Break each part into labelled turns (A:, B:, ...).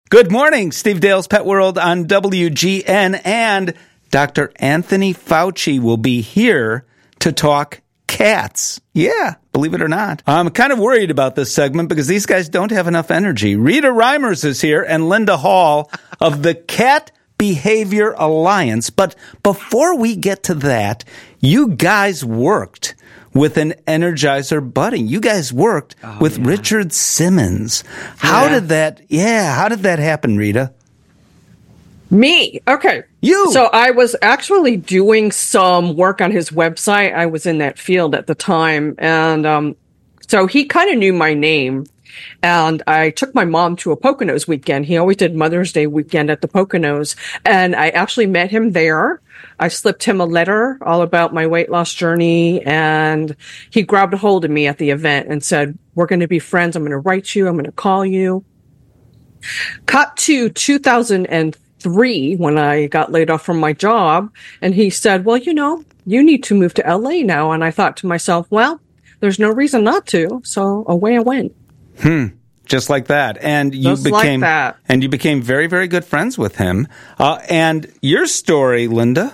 A: Good morning, Steve Dale's Pet World on WGN, and Dr. Anthony Fauci will be here to talk cats. Yeah, believe it or not. I'm kind of worried about this segment because these guys don't have enough energy. Rita Reimers is here and Linda Hall of the Cat Behavior Alliance. But before we get to that, you guys worked with an Energizer Bunny. You guys worked with Richard Simmons. How did that happen, Rita?
B: Me. Okay.
A: You.
B: So I was actually doing some work on his website. I was in that field at the time. And so he kind of knew my name. And I took my mom to a Poconos weekend. He always did Mother's Day weekend at the Poconos. And I actually met him there. I slipped him a letter all about my weight loss journey. And he grabbed a hold of me at the event and said, "We're going to be friends. I'm going to write you. I'm going to call you." Cut to 2003 when I got laid off from my job. And he said, "Well, you need to move to LA now." And I thought to myself, well, there's no reason not to. So away I went.
A: Just like that. And you became very, very good friends with him. And your story, Linda?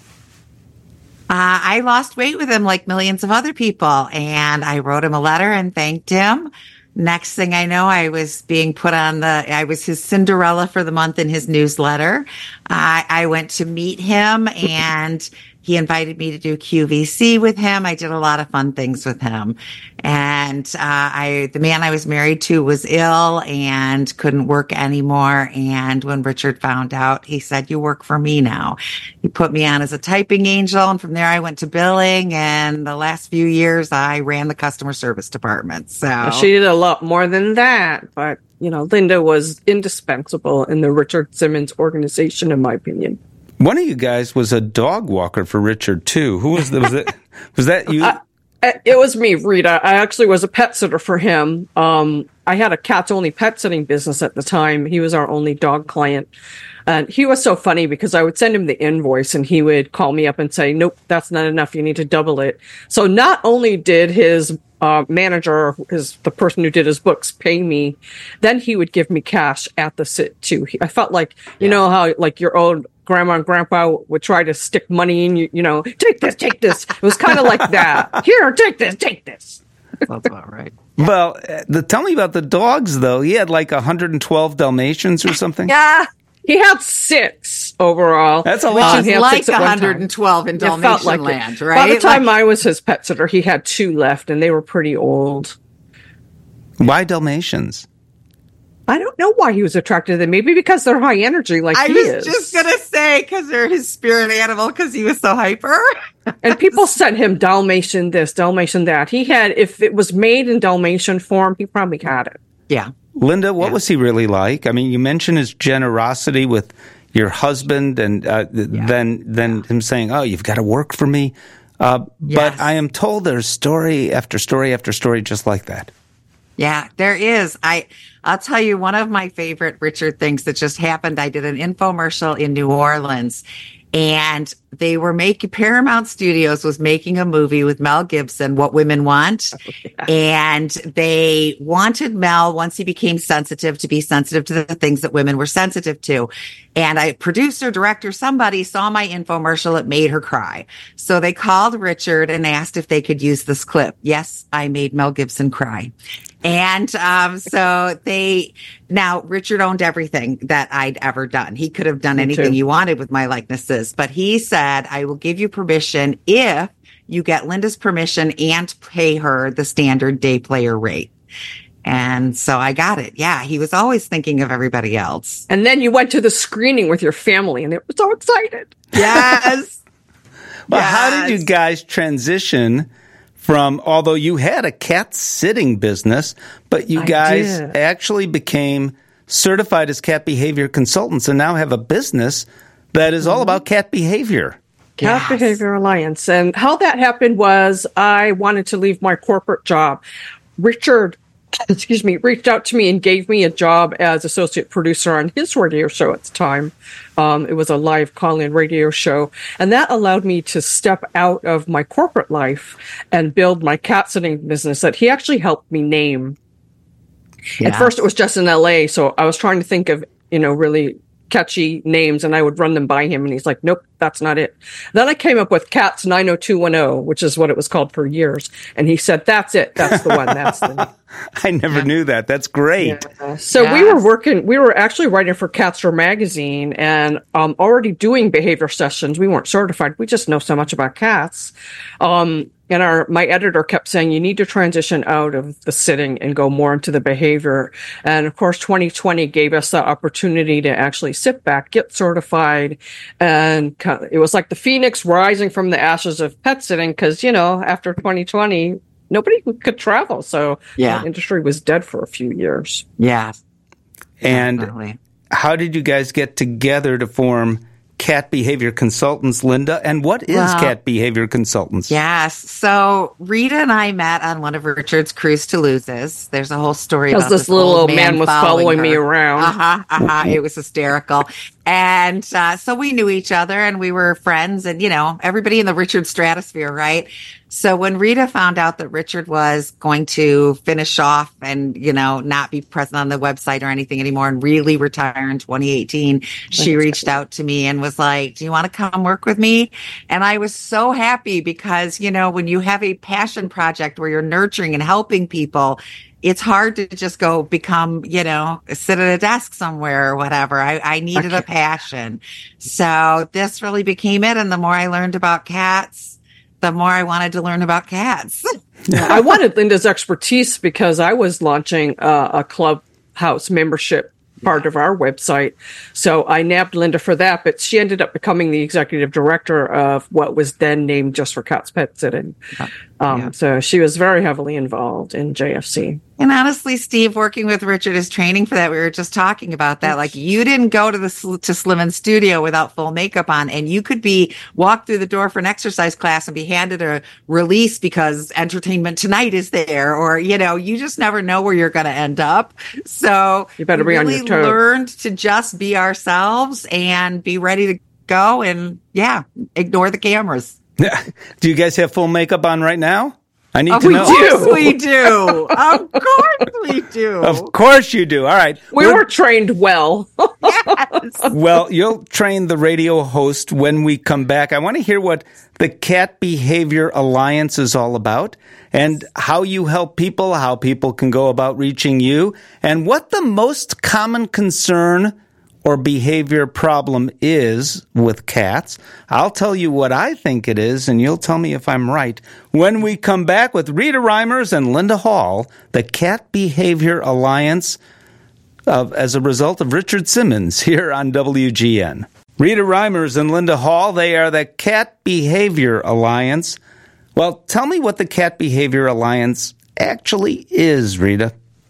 C: I lost weight with him like millions of other people. And I wrote him a letter and thanked him. Next thing I know, I was being put on I was his Cinderella for the month in his newsletter. I went to meet him and he invited me to do QVC with him. I did a lot of fun things with him. And the man I was married to was ill and couldn't work anymore. And when Richard found out, he said, "You work for me now." He put me on as a typing angel. And from there, I went to billing. And the last few years, I ran the customer service department. So
B: she did a lot more than that. But, Linda was indispensable in the Richard Simmons organization, in my opinion.
A: One of you guys was a dog walker for Richard, too. Who was that? Was that you?
B: It was me, Rita. I actually was a pet sitter for him. I had a cats-only pet sitting business at the time. He was our only dog client. And he was so funny because I would send him the invoice and he would call me up and say, "Nope, that's not enough. You need to double it." So not only did his manager, the person who did his books, pay me, then he would give me cash at the sit too. I felt like, you know how like your old grandma and grandpa would try to stick money in you, take this. It was kind of like that. Here, take this.
C: That's about right.
A: Well, tell me about the dogs, though. He had like 112 Dalmatians or something?
B: Yeah. He had 6 overall.
A: That's a lot.
C: Which is like 112 in Dalmatian land, right?
B: By the time I was his pet sitter, he had 2 left, and they were pretty old.
A: Why Dalmatians?
B: I don't know why he was attracted to them. Maybe because they're high energy he is.
C: I was just going to say, because they're his spirit animal, because he was so hyper.
B: And people sent him Dalmatian this, Dalmatian that. He had, if it was made in Dalmatian form, he probably had it.
C: Yeah.
A: Linda, what was he really like? I mean, you mentioned his generosity with your husband and then him saying, "Oh, you've got to work for me." But I am told there's story after story after story just like that.
C: Yeah, there is. I'll tell you one of my favorite Richard things that just happened. I did an infomercial in New Orleans and they were Paramount Studios was making a movie with Mel Gibson, What Women Want. And they wanted Mel, once he became sensitive, to be sensitive to the things that women were sensitive to. And a producer, director, somebody saw my infomercial. It made her cry. So they called Richard and asked if they could use this clip. Yes, I made Mel Gibson cry. And now Richard owned everything that I'd ever done. He could have done anything he wanted with my likenesses, but he said, "I will give you permission if you get Linda's permission and pay her the standard day player rate." And so I got it. Yeah, he was always thinking of everybody else.
B: And then you went to the screening with your family and they were so excited.
C: Yes.
A: Well, how did you guys transition from, although you had a cat sitting business, but you guys actually became certified as cat behavior consultants and now have a business that is all about cat behavior?
B: Cat Behavior Alliance. And how that happened was I wanted to leave my corporate job. Richard reached out to me and gave me a job as associate producer on his radio show at the time. It was a live call-in radio show. And that allowed me to step out of my corporate life and build my cat sitting business that he actually helped me name. Yeah. At first, it was just in LA. So I was trying to think of really catchy names, and I would run them by him, and he's like, nope, that's not it. Then I came up with Cats 90210, which is what it was called for years. And he said, that's it. That's the one. That's the name.
A: I never knew that. That's great.
B: Yeah. So we were actually writing for Catster magazine and already doing behavior sessions. We weren't certified. We just know so much about cats. And my editor kept saying, you need to transition out of the sitting and go more into the behavior. And of course, 2020 gave us the opportunity to actually sit back, get certified. And it was like the phoenix rising from the ashes of pet sitting because, after 2020, nobody could travel. So the industry was dead for a few years.
C: Yeah.
A: And
C: definitely.
A: How did you guys get together to form Cat Behavior Consultants, Linda? And what is Cat Behavior Consultants?
C: Yes. So Rita and I met on one of Richard's cruise to Loses. There's a whole story about
B: this little old man was following me around.
C: It was hysterical. And so we knew each other and we were friends and, everybody in the Richard stratosphere, right? So when Rita found out that Richard was going to finish off and, not be present on the website or anything anymore and really retire in 2018, she reached out to me and was like, do you want to come work with me? And I was so happy because, when you have a passion project where you're nurturing and helping people, it's hard to just go become, sit at a desk somewhere or whatever. I needed a passion. So this really became it. And the more I learned about cats, the more I wanted to learn about cats.
B: I wanted Linda's expertise because I was launching a Clubhouse membership part of our website. So I nabbed Linda for that, but she ended up becoming the executive director of what was then named Just for Cats Pet Sitting. So she was very heavily involved in JFC.
C: And honestly, Steve, working with Richard is training for that. We were just talking about that. Like you didn't go to Slimming Studio without full makeup on, and you could walk through the door for an exercise class and be handed a release because Entertainment Tonight is there, or you just never know where you're going to end up. So
B: you better be on your toes.
C: Learned to just be ourselves and be ready to go, and ignore the cameras.
A: Do you guys have full makeup on right now? I need to know.
C: We do. Of course we do.
A: Of course you do. All right.
B: We were trained well.
C: Yes.
A: Well, you'll train the radio host when we come back. I want to hear what the Cat Behavior Alliance is all about and how you help people, how people can go about reaching you, and what the most common concern or behavior problem is with cats. I'll tell you what I think it is, and you'll tell me if I'm right. When we come back with Rita Reimers and Linda Hall, the Cat Behavior Alliance, as a result of Richard Simmons here on WGN. Rita Reimers and Linda Hall, they are the Cat Behavior Alliance. Well, tell me what the Cat Behavior Alliance actually is, Rita.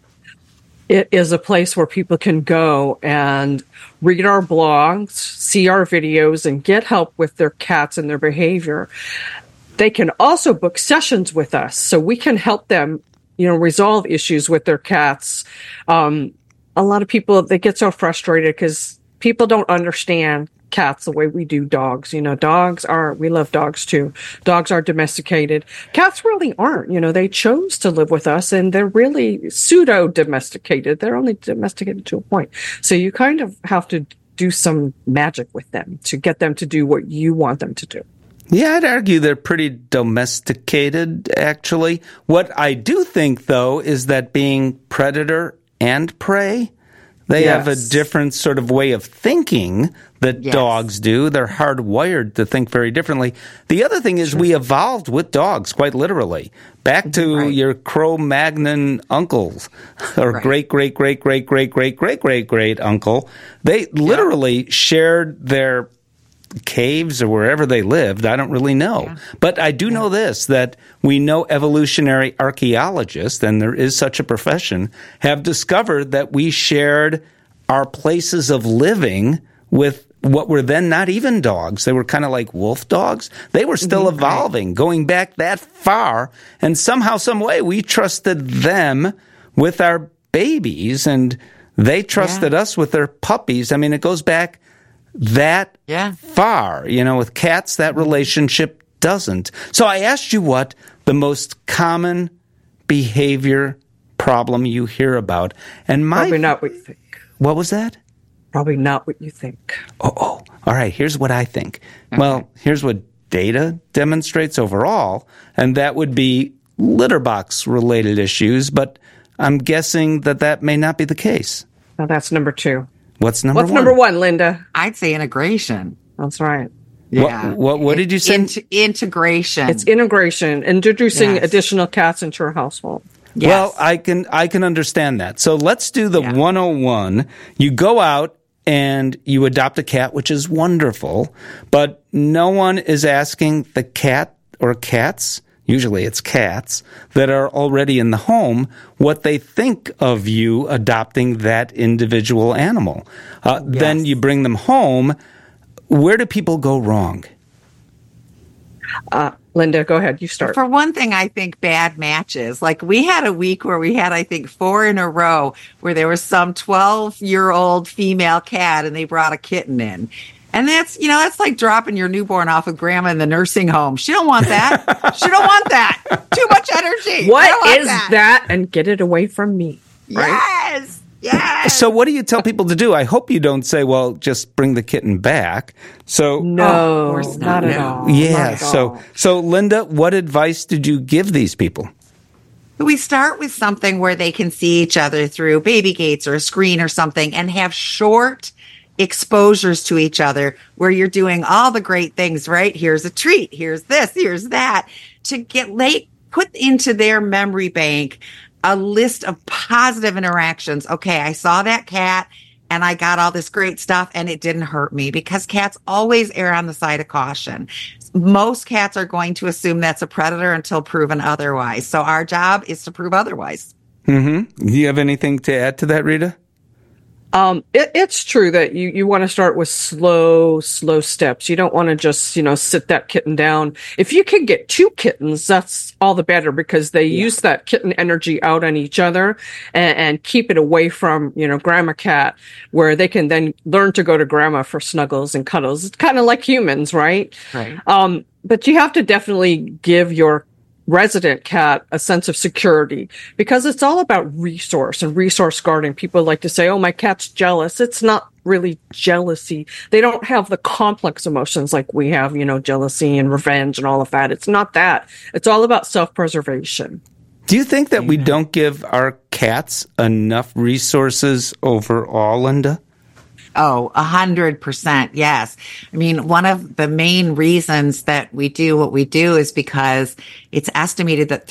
B: It is a place where people can go and read our blogs, see our videos, and get help with their cats and their behavior. They can also book sessions with us, so we can help them, resolve issues with their cats. A lot of people, they get so frustrated because people don't understand cats the way we do dogs. We love dogs too. Dogs are domesticated. Cats really aren't. They chose to live with us and they're really pseudo domesticated. They're only domesticated to a point. So you kind of have to do some magic with them to get them to do what you want them to do.
A: Yeah, I'd argue they're pretty domesticated, actually. What I do think, though, is that being predator and prey, they have a different sort of way of thinking that dogs do. They're hardwired to think very differently. The other thing is we evolved with dogs, quite literally. Back to your Cro-Magnon uncles or great-great-great-great-great-great-great-great uncle. They literally shared their caves or wherever they lived. I don't really know. Yeah. But I do know this, that we know evolutionary archaeologists, and there is such a profession, have discovered that we shared our places of living with what were then not even dogs. They were kind of like wolf dogs. They were still evolving, going back that far. And somehow, some way, we trusted them with our babies, and they trusted us with their puppies. I mean, it goes back that far. With cats, that relationship doesn't. So I asked you what the most common behavior problem you hear about. And
B: probably not what you think.
A: What was that?
B: probably not what you think.
A: Oh, all right. Here's what I think. Okay. Well, here's what data demonstrates overall, and that would be litter box related issues, but I'm guessing that may not be the case.
B: Now that's number 2.
A: What's number 1?
B: What's number 1, Linda?
C: I'd say integration.
B: That's right.
C: Yeah.
A: What did you say?
C: Integration.
B: It's integration, introducing additional cats into your household.
C: Yes.
A: Well, I can understand that. So let's do the 101. You go out and you adopt a cat, which is wonderful, but no one is asking the cat or cats, usually it's cats, that are already in the home, what they think of you adopting that individual animal. Then you bring them home. Where do people go wrong?
B: Linda, go ahead. You start.
C: For one thing, I think bad matches. Like we had a week where we had, I think, 4 in a row where there was some 12-year-old female cat and they brought a kitten in. And that's like dropping your newborn off with grandma in the nursing home. She don't want that. She don't want that. Too much energy.
B: What is that? And get it away from me. Right?
C: Yes. Yes.
A: So what do you tell people to do? I hope you don't say, well, just bring the kitten back. So
B: no, of course not at all.
A: Yeah. So Linda, what advice did you give these people?
C: We start with something where they can see each other through baby gates or a screen or something and have short exposures to each other where you're doing all the great things, right? Here's a treat. Here's this. Here's that. To put into their memory bank a list of positive interactions. Okay, I saw that cat and I got all this great stuff and it didn't hurt me, because cats always err on the side of caution. Most cats are going to assume that's a predator until proven otherwise. So our job is to prove otherwise.
A: Mm-hmm. Do you have anything to add to that, Rita?
B: It's true that you want to start with slow steps. You don't want to just, sit that kitten down. If you can get 2 kittens, that's all the better, because they use that kitten energy out on each other and keep it away from, grandma cat, where they can then learn to go to grandma for snuggles and cuddles. It's kind of like humans, right?
C: Right.
B: But you have to definitely give your resident cat a sense of security, because it's all about resource and resource guarding. People like to say, oh, my cat's jealous. It's not really jealousy. They don't have the complex emotions like we have, jealousy and revenge and all of that. It's not that. It's all about self-preservation.
A: Do you think that we don't give our cats enough resources overall, Linda?
C: Oh, 100%. Yes. I mean, one of the main reasons that we do what we do is because it's estimated that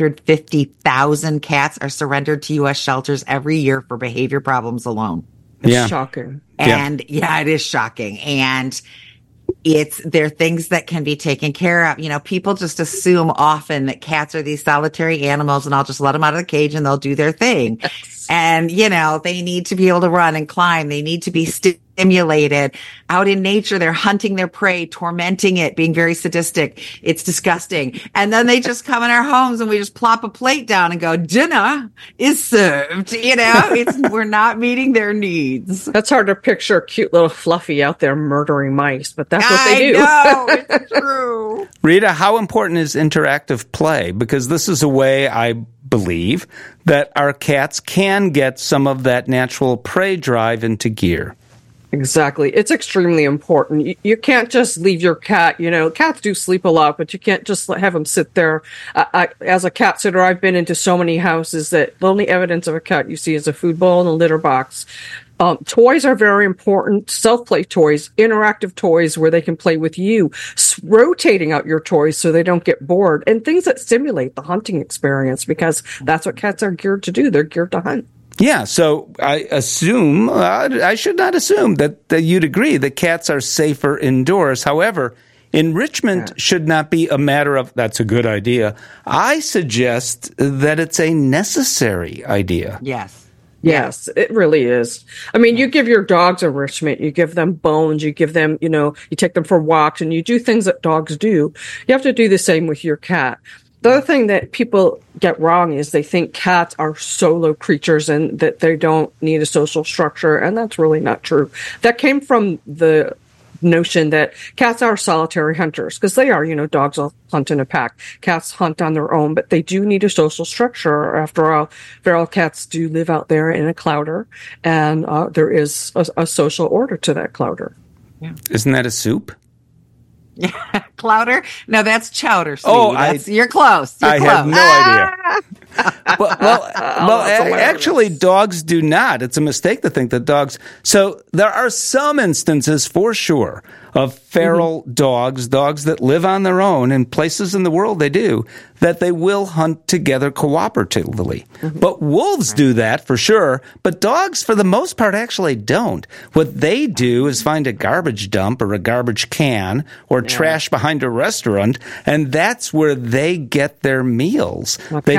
C: 350,000 cats are surrendered to U.S. shelters every year for behavior problems alone.
B: It's shocking.
C: And it is shocking. And they're things that can be taken care of. People just assume often that cats are these solitary animals and I'll just let them out of the cage and they'll do their thing. Yes. And, they need to be able to run and climb. They need to be stimulated. Out in nature, they're hunting their prey, tormenting it, being very sadistic. It's disgusting. And then they just come in our homes and we just plop a plate down and go, dinner is served. We're not meeting their needs.
B: That's hard to picture a cute little fluffy out there murdering mice, but that's what they do.
C: I know, it's true.
A: Rita, how important is interactive play? Because this is a way, I believe, that our cats can get some of that natural prey drive into gear.
B: Exactly. It's extremely important. You can't just leave your cat, cats do sleep a lot, but you can't just have them sit there. As a cat sitter, I've been into so many houses that the only evidence of a cat you see is a food bowl and a litter box. Toys are very important. Self-play toys, interactive toys where they can play with you, rotating out your toys so they don't get bored, and things that stimulate the hunting experience, because that's what cats are geared to do. They're geared to hunt.
A: Yeah, so I assume, I should not assume that you'd agree that cats are safer indoors. However, enrichment should not be a matter of, that's a good idea. I suggest that it's a necessary idea.
B: Yes, it really is. I mean, you give your dogs enrichment, you give them bones, you give them, you take them for walks, and you do things that dogs do. You have to do the same with your cat. The other thing that people get wrong is they think cats are solo creatures and that they don't need a social structure, and that's really not true. That came from the notion that cats are solitary hunters, because they are, dogs will hunt in a pack. Cats hunt on their own, but they do need a social structure. After all, feral cats do live out there in a clouder, and there is a social order to that clouder.
A: Yeah. Isn't that a soup?
C: Clouder? No, that's chowder. You're close. You're
A: I
C: close.
A: have no idea. well, actually, dogs do not. It's a mistake to think that dogs. So there are some instances, for sure, of feral dogs that live on their own in places in the world they do, that they will hunt together cooperatively. But wolves do that for sure, but dogs for the most part actually don't. What they do is find a garbage dump or a garbage can or trash behind a restaurant, and that's where they get their meals.
B: Well,
A: they're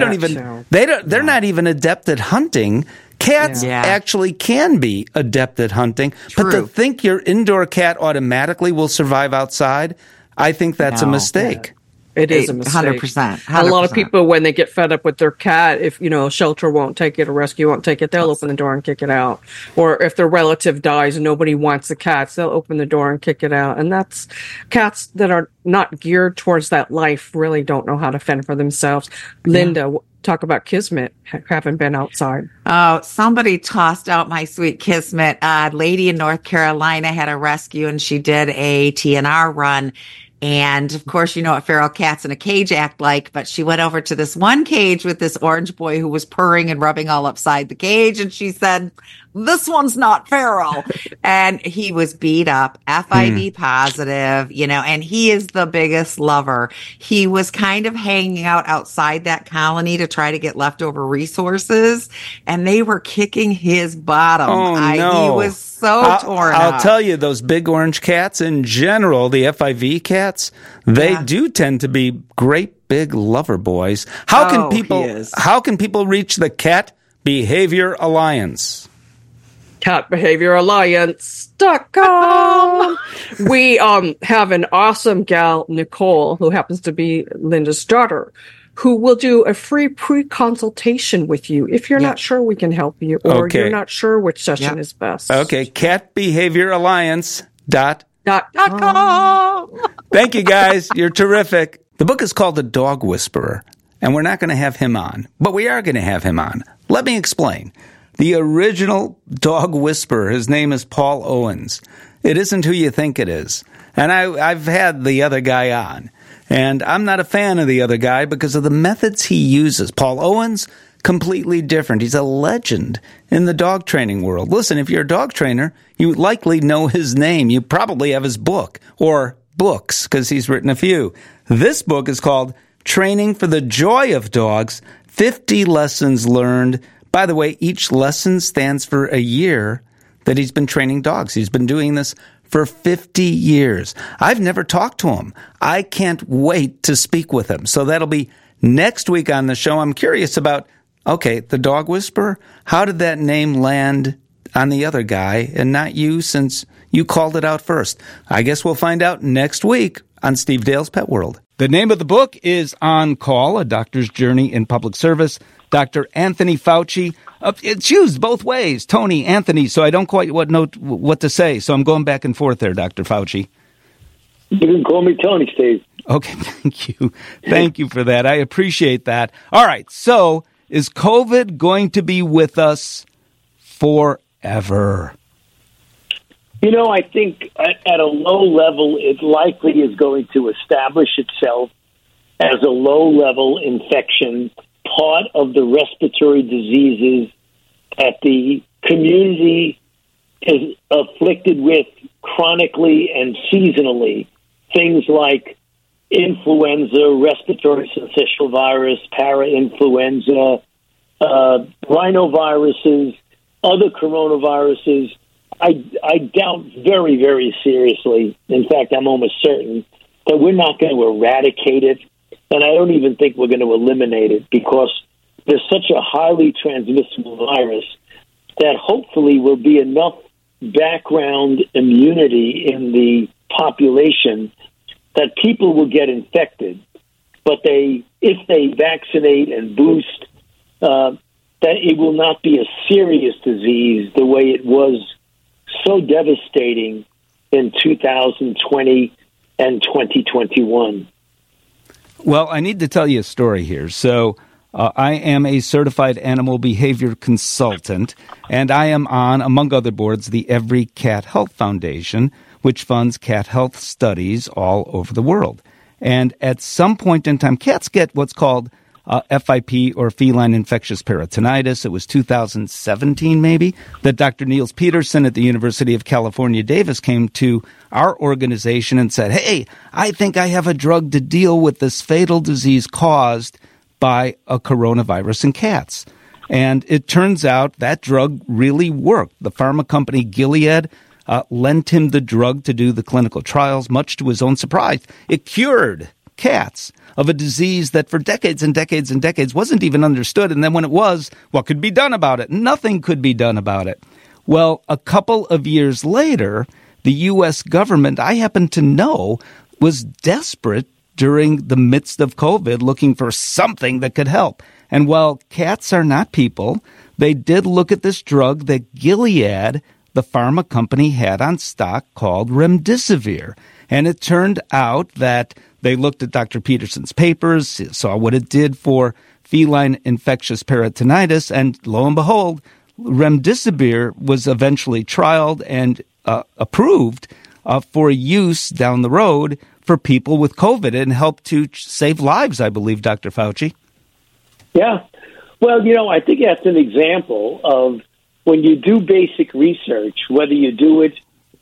A: not even adept at hunting. Cats actually can be adept at hunting, but to think your indoor cat automatically will survive outside, I think that's a mistake.
B: It is a mistake.
C: 100%.
B: A lot of people, when they get fed up with their cat, if, a shelter won't take it, a rescue won't take it, they'll open the door and kick it out. Or if their relative dies and nobody wants the cats, they'll open the door and kick it out. And that's cats that are not geared towards that life really don't know how to fend for themselves. Linda, talk about Kismet, haven't been outside.
C: Oh, somebody tossed out my sweet Kismet. A lady in North Carolina had a rescue, and she did a TNR run. And of course, you know what feral cats in a cage act like, but she went over to this one cage with this orange boy who was purring and rubbing all upside the cage. And she said, "This one's not feral." And he was beat up, FIV positive, and he is the biggest lover. He was kind of hanging out outside that colony to try to get leftover resources, and they were kicking his bottom. He was so torn up.
A: I'll tell you, those big orange cats in general, the FIV cats, they do tend to be great big lover boys. How can people reach the Cat Behavior Alliance?
B: CatBehaviorAlliance.com. We have an awesome gal, Nicole, who happens to be Linda's daughter, who will do a free pre-consultation with you. If you're not sure, we can help you, or you're not sure which session is best.
A: Okay, CatBehaviorAlliance.com. Thank you, guys. You're terrific. The book is called The Dog Whisperer, and we're not going to have him on, but we are going to have him on. Let me explain. The original dog whisperer, his name is Paul Owens. It isn't who you think it is. And I've had the other guy on. And I'm not a fan of the other guy because of the methods he uses. Paul Owens, completely different. He's a legend in the dog training world. Listen, if you're a dog trainer, you likely know his name. You probably have his book or books because he's written a few. This book is called Training for the Joy of Dogs, 50 Lessons Learned. By the way, each lesson stands for a year that he's been training dogs. He's been doing this for 50 years. I've never talked to him. I can't wait to speak with him. So that'll be next week on the show. I'm curious about, the Dog Whisperer. How did that name land on the other guy and not you, since you called it out first? I guess we'll find out next week on Steve Dale's Pet World. The name of the book is On Call, A Doctor's Journey in Public Service. Dr. Anthony Fauci. It's used both ways, Tony, Anthony, so I don't quite know what to say. So I'm going back and forth there, Dr. Fauci.
D: You can call me Tony, Steve.
A: Okay, thank you. Thank you for that. I appreciate that. All right, so is COVID going to be with us forever?
D: I think at a low level, it likely is going to establish itself as a low-level infection, part of the respiratory diseases that the community is afflicted with chronically and seasonally. Things like influenza, respiratory syncytial virus, parainfluenza, rhinoviruses, other coronaviruses. I doubt very, very seriously, in fact, I'm almost certain, that we're not going to eradicate it. And I don't even think we're going to eliminate it, because there's such a highly transmissible virus that hopefully will be enough background immunity in the population that people will get infected. But if they vaccinate and boost, that it will not be a serious disease the way it was so devastating in 2020 and 2021.
A: Well, I need to tell you a story here. So I am a certified animal behavior consultant, and I am on, among other boards, the Every Cat Health Foundation, which funds cat health studies all over the world. And at some point in time, cats get what's called FIP, or feline infectious peritonitis. It was 2017, maybe, that Dr. Niels Peterson at the University of California, Davis came to our organization and said, hey, I think I have a drug to deal with this fatal disease caused by a coronavirus in cats. And it turns out that drug really worked. The pharma company Gilead lent him the drug to do the clinical trials, much to his own surprise. It cured cats of a disease that for decades and decades and decades wasn't even understood. And then when it was, what could be done about it? Nothing could be done about it. Well, a couple of years later, the U.S. government, I happen to know, was desperate during the midst of COVID looking for something that could help. And while cats are not people, they did look at this drug that Gilead, the pharma company, had on stock called Remdesivir. And it turned out that they looked at Dr. Peterson's papers, saw what it did for feline infectious peritonitis, and lo and behold, Remdesivir was eventually trialed and approved for use down the road for people with COVID and helped to save lives, I believe, Dr. Fauci.
D: Yeah. Well, I think that's an example of when you do basic research, whether you do it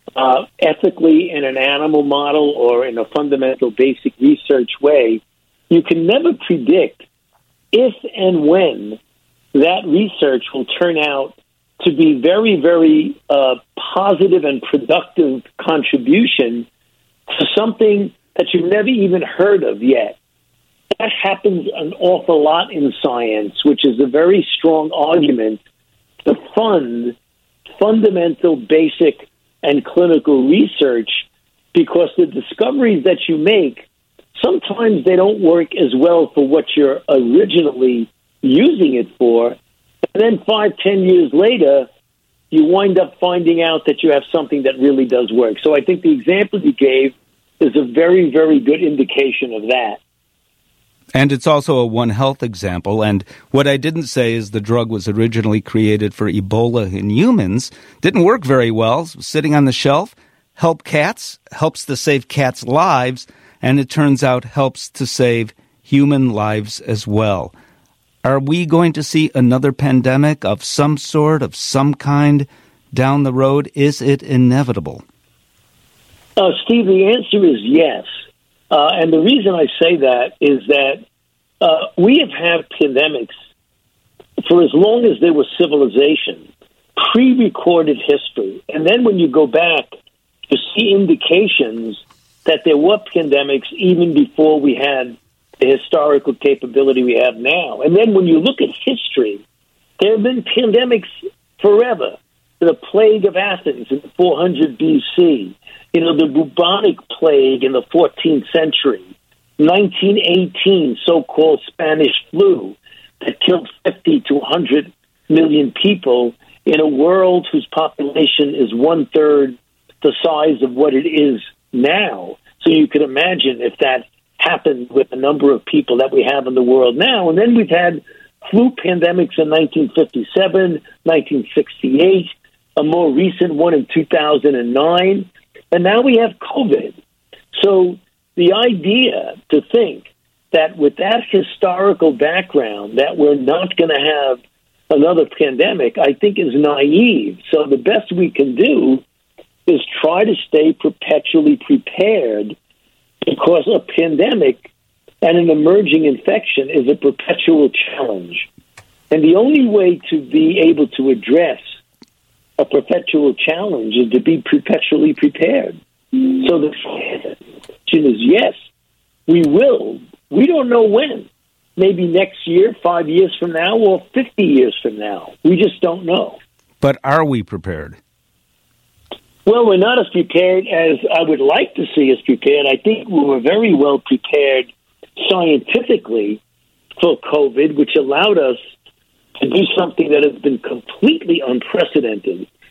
D: ethically in an animal model or in a fundamental basic research way, you can never predict if and when that research will turn out to be very, very positive and productive contribution to something that you've never even heard of yet. That happens an awful lot in science, which is a very strong argument to fund fundamental, basic, and clinical research, because the discoveries that you make, sometimes they don't work as well for what you're originally using it for. And then 5-10 years later, you wind up finding out that you have something that really does work. So I think the example you gave is a very, very good indication of that.
A: And it's also a One Health example. And what I didn't say is the drug was originally created for Ebola in humans. Didn't work very well. Sitting on the shelf. Help cats. Helps to save cats' lives. And it turns out helps to save human lives as well. Are we going to see another pandemic of some sort, of some kind, down the road? Is it inevitable?
D: Steve, the answer is yes. And the reason I say that is that we have had pandemics for as long as there was civilization, pre-recorded history. And then when you go back to see indications that there were pandemics even before we had the historical capability we have now. And then when you look at history, there have been pandemics forever. The plague of Athens in 400 BC, the bubonic plague in the 14th century, 1918 so-called Spanish flu that killed 50 to 100 million people in a world whose population is 1/3 the size of what it is now. So you can imagine if that happened with the number of people that we have in the world now. And then we've had flu pandemics in 1957, 1968, a more recent one in 2009, and now we have COVID. So the idea to think that with that historical background that we're not going to have another pandemic, I think is naive. So the best we can do is try to stay perpetually prepared, because a pandemic and an emerging infection is a perpetual challenge. And the only way to be able to address a perpetual challenge is to be perpetually prepared. So the question is, yes, we will. We don't know when. Maybe next year, 5 years from now, or 50 years from now. We just don't know.
A: But are we prepared?
D: Well, we're not as prepared as I would like to see us prepared. I think we were very well prepared scientifically for COVID, which allowed us to do something that has been completely unprecedented.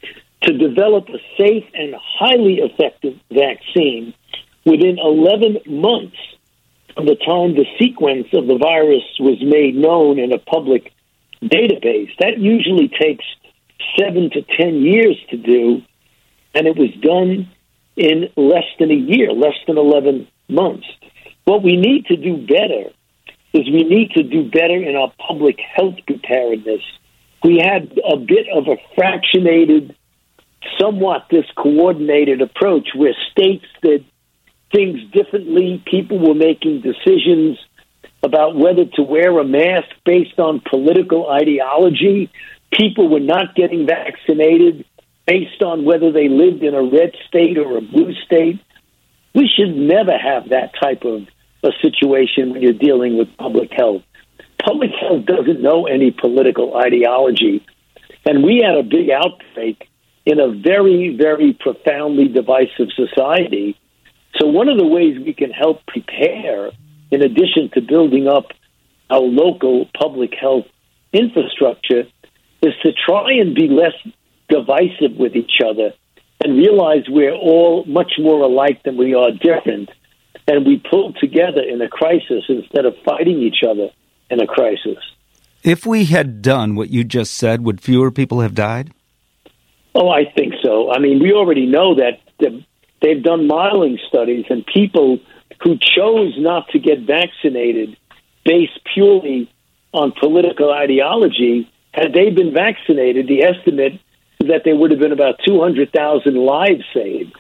D: to develop a safe and highly effective vaccine within 11 months from the time the sequence of the virus was made known in a public database. That usually takes 7 to 10 years to do, and it was done in less than a year, less than 11 months. What we need to do better is we need to do better in our public health preparedness. We had a bit of a fractionated, somewhat discoordinated approach where states did things differently. People were making decisions about whether to wear a mask based on political ideology. People were not getting vaccinated based on whether they lived in a red state or a blue state. We should never have that type of a situation when you're dealing with public health. Public health doesn't know any political ideology. And we had a big outbreak in a very, very profoundly divisive society. So one of the ways we can help prepare, in addition to building up our local public health infrastructure, is to try and be less divisive with each other and realize we're all much more alike than we are different. And we pull together in a crisis instead of fighting each other in a crisis.
A: If we had done what you just said, would fewer people have died?
D: Oh, I think so. I mean, we already know that they've done modeling studies, and people who chose not to get vaccinated based purely on political ideology, had they been vaccinated, the estimate is that there would have been about 200,000 lives saved.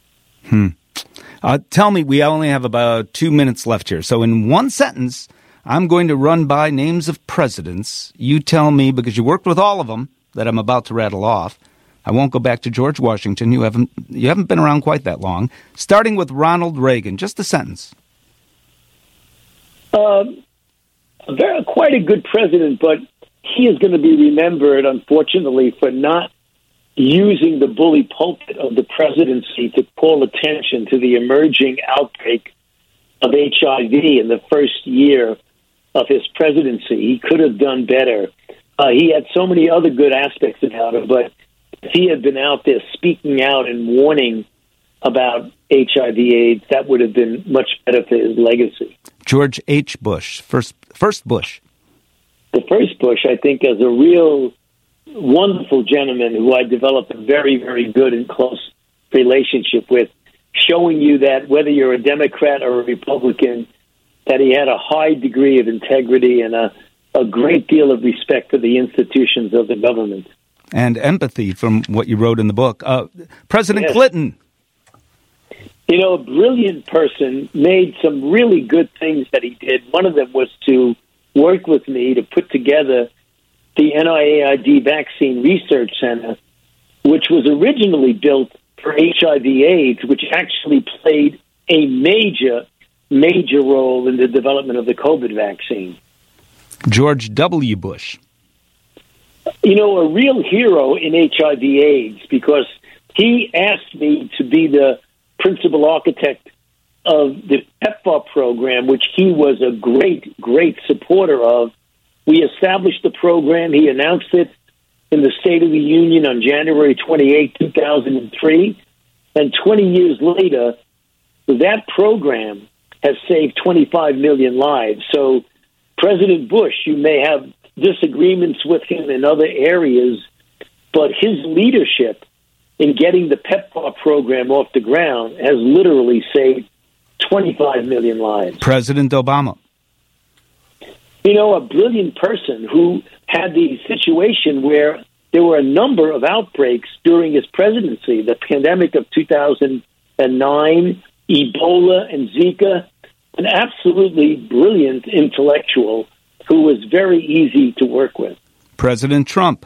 A: Tell me, we only have about 2 minutes left here. So in one sentence, I'm going to run by names of presidents. You tell me, because you worked with all of them that I'm about to rattle off. I won't go back to George Washington. You haven't been around quite that long. Starting with Ronald Reagan, just a sentence.
D: Quite a good president, but he is going to be remembered, unfortunately, for not using the bully pulpit of the presidency to call attention to the emerging outbreak of HIV in the first year of his presidency. He could have done better. He had so many other good aspects about it, but if he had been out there speaking out and warning about HIV/AIDS, that would have been much better for his legacy.
A: George H. Bush, first Bush.
D: The first Bush, I think, is a real wonderful gentleman who I developed a very, very good and close relationship with, showing you that whether you're a Democrat or a Republican, that he had a high degree of integrity and a great deal of respect for the institutions of the government.
A: And empathy, from what you wrote in the book. President
D: Yes.
A: Clinton.
D: You know, a brilliant person, made some really good things that he did. One of them was to work with me to put together the NIAID Vaccine Research Center, which was originally built for HIV/AIDS, which actually played a major, major role in the development of the COVID vaccine.
A: George W. Bush.
D: You know, a real hero in HIV/AIDS, because he asked me to be the principal architect of the PEPFAR program, which he was a great, great supporter of. We established the program. He announced it in the State of the Union on January 28, 2003. And 20 years later, that program has saved 25 million lives. So President Bush, you may have disagreements with him in other areas, but his leadership in getting the PEPFAR program off the ground has literally saved 25 million lives.
A: President Obama.
D: You know, a brilliant person who had the situation where there were a number of outbreaks during his presidency, the pandemic of 2009, Ebola and Zika, an absolutely brilliant intellectual who was very easy to work with.
A: President Trump.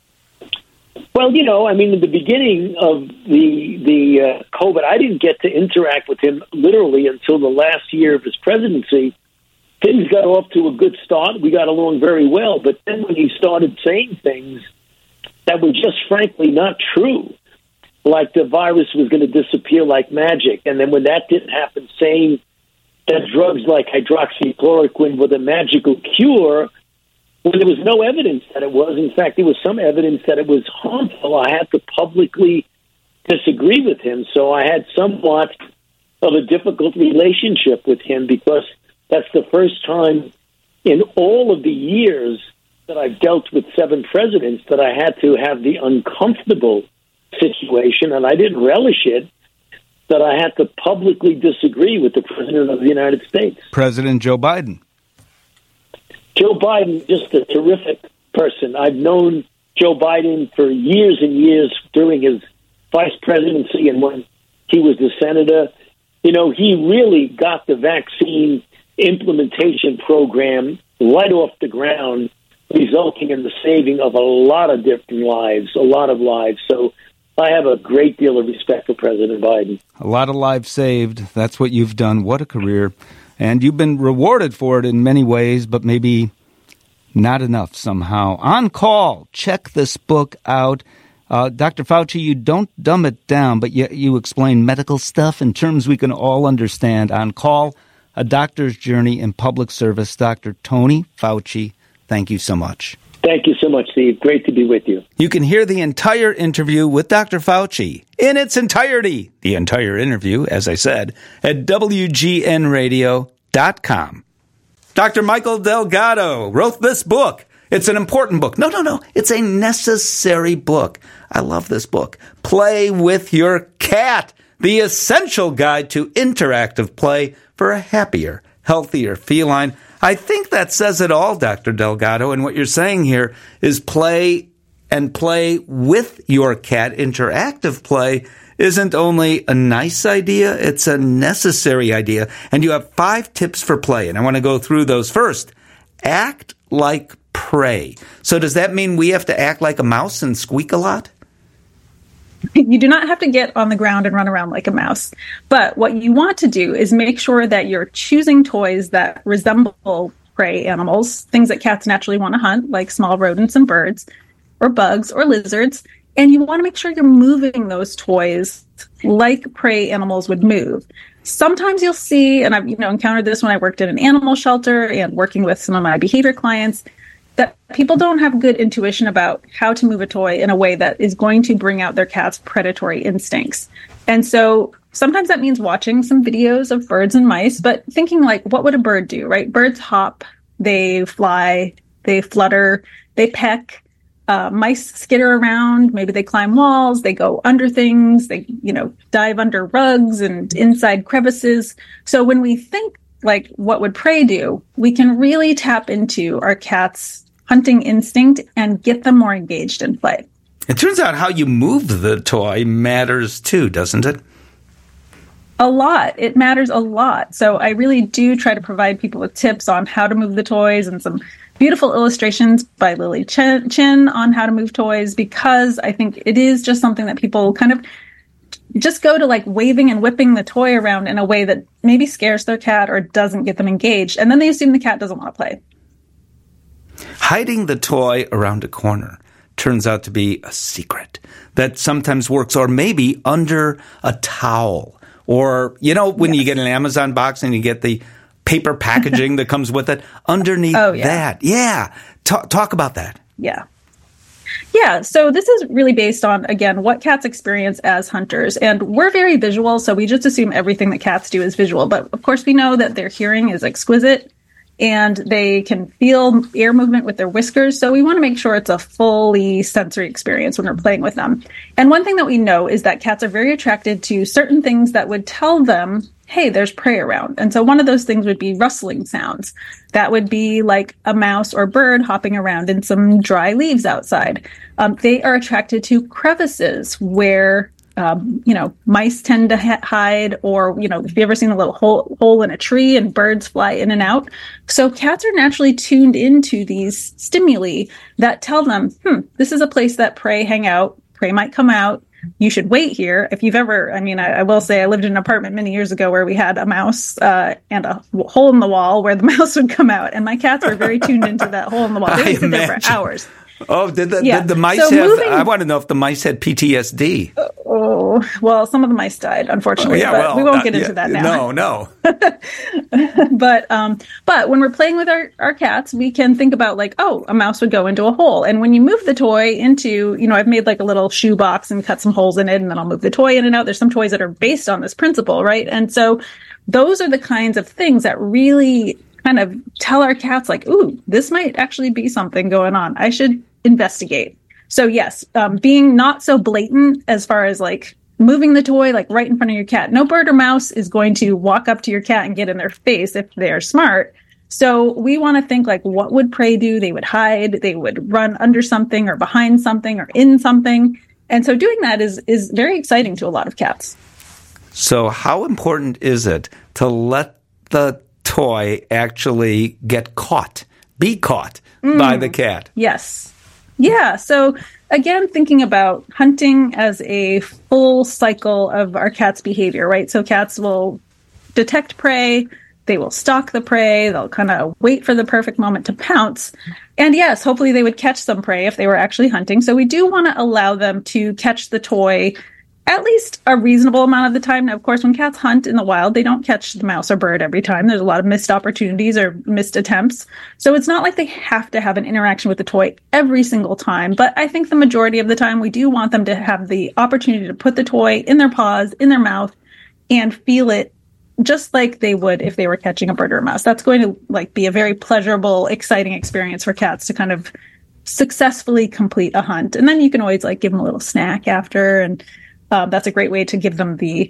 D: Well, you know, I mean, in the beginning of the COVID, I didn't get to interact with him literally until the last year of his presidency. Things got off to a good start. We got along very well. But then when he started saying things that were just frankly not true, like the virus was going to disappear like magic, and then when that didn't happen, saying that drugs like hydroxychloroquine were the magical cure, when there was no evidence that it was. In fact, there was some evidence that it was harmful. I had to publicly disagree with him. So I had somewhat of a difficult relationship with him, because that's the first time in all of the years that I've dealt with 7 presidents that I had to have the uncomfortable situation, and I didn't relish it, that I had to publicly disagree with the President of the United States.
A: President Joe Biden.
D: Joe Biden, just a terrific person. I've known Joe Biden for years and years during his vice presidency and when he was the senator. You know, he really got the vaccine implementation program right off the ground, resulting in the saving of a lot of different lives, a lot of lives. So I have a great deal of respect for President Biden.
A: A lot of lives saved. That's what you've done. What a career. And you've been rewarded for it in many ways, but maybe not enough somehow. On Call, check this book out. Dr. Fauci, you don't dumb it down, but you explain medical stuff in terms we can all understand. On Call, A Doctor's Journey in Public Service. Dr. Tony Fauci, thank you so much.
D: Thank you so much, Steve. Great to be with you.
A: You can hear the entire interview with Dr. Fauci in its entirety, the entire interview, as I said, at WGNradio.com. Dr. Michael Delgado wrote this book. It's an important book. No. It's a necessary book. I love this book. Play with Your Cat, the essential guide to interactive play for a happier, healthier feline. I think that says it all, Dr. Delgado. And what you're saying here is play with your cat. Interactive play isn't only a nice idea, it's a necessary idea. And you have 5 tips for play, and I want to go through those. First, act like prey. So does that mean we have to act like a mouse and squeak a lot?
E: You do not have to get on the ground and run around like a mouse. But what you want to do is make sure that you're choosing toys that resemble prey animals, things that cats naturally want to hunt, like small rodents and birds, or bugs or lizards. And you want to make sure you're moving those toys like prey animals would move. Sometimes you'll see, and I've encountered this when I worked in an animal shelter and working with some of my behavior clients, that people don't have good intuition about how to move a toy in a way that is going to bring out their cat's predatory instincts. And so sometimes that means watching some videos of birds and mice, but thinking like, what would a bird do, right? Birds hop, they fly, they flutter, they peck. Mice skitter around, maybe they climb walls, they go under things, they, dive under rugs and inside crevices. So when we think like, what would prey do? We can really tap into our cat's hunting instinct and get them more engaged in play.
A: It turns out how you move the toy matters too, doesn't it?
E: A lot. It matters a lot. So I really do try to provide people with tips on how to move the toys and some beautiful illustrations by Lily Chin on how to move toys, because I think it is just something that people kind of just go to, like waving and whipping the toy around in a way that maybe scares their cat or doesn't get them engaged. And then they assume the cat doesn't want to play.
A: Hiding the toy around a corner turns out to be a secret that sometimes works, or maybe under a towel. Or, when you get an Amazon box and you get the paper packaging that comes with it, underneath that. Yeah. Talk about that.
E: Yeah. Yeah, so this is really based on, again, what cats experience as hunters. And we're very visual, so we just assume everything that cats do is visual. But of course, we know that their hearing is exquisite, and they can feel air movement with their whiskers. So we want to make sure it's a fully sensory experience when we're playing with them. And one thing that we know is that cats are very attracted to certain things that would tell them, hey, there's prey around. And so one of those things would be rustling sounds. That would be like a mouse or bird hopping around in some dry leaves outside. They are attracted to crevices where, mice tend to hide, or, if you've ever seen a little hole in a tree and birds fly in and out. So cats are naturally tuned into these stimuli that tell them, this is a place that prey hang out, prey might come out. You should wait here. If you've ever, I will say I lived in an apartment many years ago where we had a mouse and a hole in the wall where the mouse would come out. And my cats were very tuned into that hole in the wall. They would sit there for hours.
A: Oh, did the mice
E: So
A: have?
E: moving-
A: I want to know if the mice had PTSD.
E: Oh, well, some of the mice died, unfortunately. But we won't get into that now.
A: No.
E: But when we're playing with our cats, we can think about like, oh, a mouse would go into a hole. And when you move the toy into, I've made like a little shoe box and cut some holes in it, and then I'll move the toy in and out. There's some toys that are based on this principle, right? And so those are the kinds of things that really kind of tell our cats like, ooh, this might actually be something going on. I should investigate. So yes, being not so blatant as far as like moving the toy like right in front of your cat. No bird or mouse is going to walk up to your cat and get in their face if they're smart. So we want to think like, what would prey do? They would hide, they would run under something or behind something or in something. And so doing that is very exciting to a lot of cats.
A: So how important is it to let the toy actually get caught, be caught by the cat?
E: Yes. Yeah. So again, thinking about hunting as a full cycle of our cat's behavior, right? So cats will detect prey, they will stalk the prey, they'll kind of wait for the perfect moment to pounce. And yes, hopefully they would catch some prey if they were actually hunting. So we do want to allow them to catch the toy at least a reasonable amount of the time. Now, of course, when cats hunt in the wild, they don't catch the mouse or bird every time. There's a lot of missed opportunities or missed attempts. So it's not like they have to have an interaction with the toy every single time. But I think the majority of the time, we do want them to have the opportunity to put the toy in their paws, in their mouth, and feel it just like they would if they were catching a bird or a mouse. That's going to like be a very pleasurable, exciting experience for cats to kind of successfully complete a hunt. And then you can always like give them a little snack after, and that's a great way to give them the,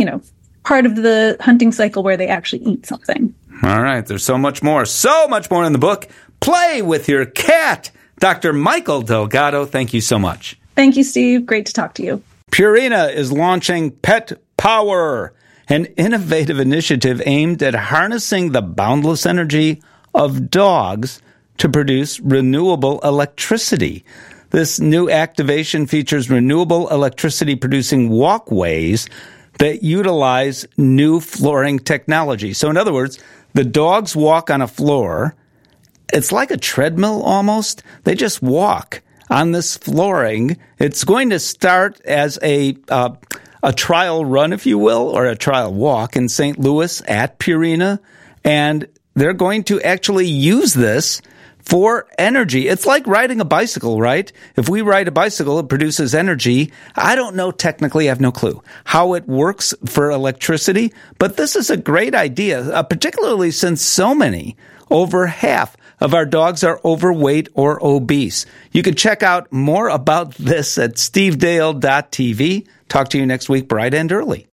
E: part of the hunting cycle where they actually eat something.
A: All right. There's so much more in the book. Play with your cat. Dr. Michael Delgado, thank you so much.
E: Thank you, Steve. Great to talk to you.
A: Purina is launching Pet Power, an innovative initiative aimed at harnessing the boundless energy of dogs to produce renewable electricity. This new activation features renewable electricity producing walkways that utilize new flooring technology. So in other words, the dogs walk on a floor. It's like a treadmill almost. They just walk on this flooring. It's going to start as a trial run, if you will, or a trial walk in St. Louis at Purina. And they're going to actually use this for energy. It's like riding a bicycle, right? If we ride a bicycle, it produces energy. I don't know technically, I have no clue how it works for electricity, but this is a great idea, particularly since so many, over half of our dogs are overweight or obese. You can check out more about this at stevedale.tv. Talk to you next week, bright and early.